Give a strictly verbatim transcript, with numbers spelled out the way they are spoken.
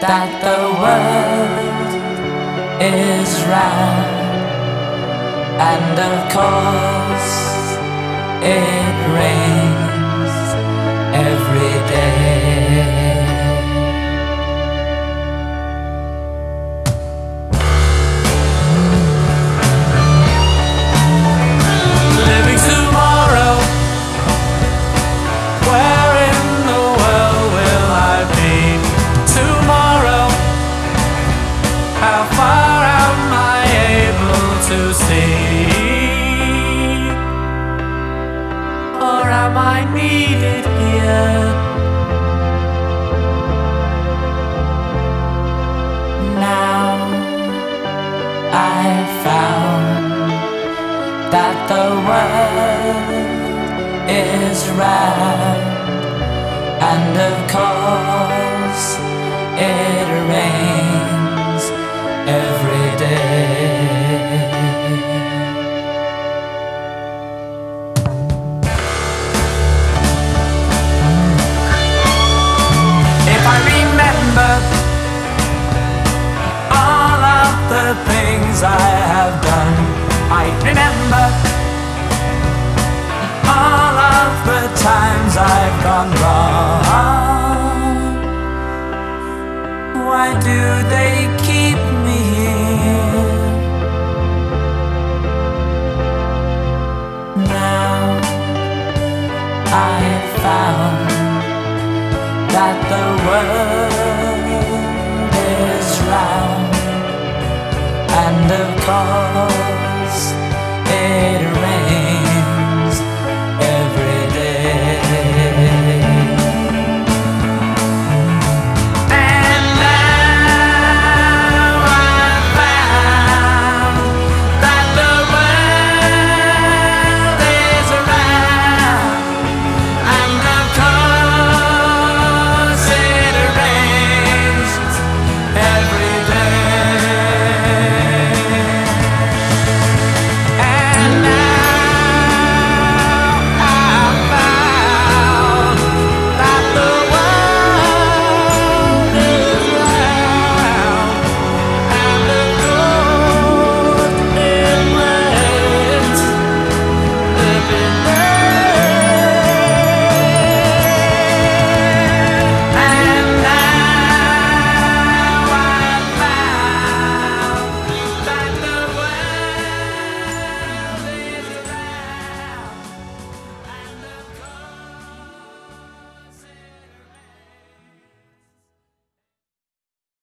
that the world is round, and of course it rains every day. Living tomorrow, where in the world will I be tomorrow? How far am I able to see? Or am I needed here? Now I've found that the world is round, and of course it rains every day. If I remember all of the things I have done, I remember all of the times I've gone wrong. Why do they keep me here? Now I've found that the world is round, and of course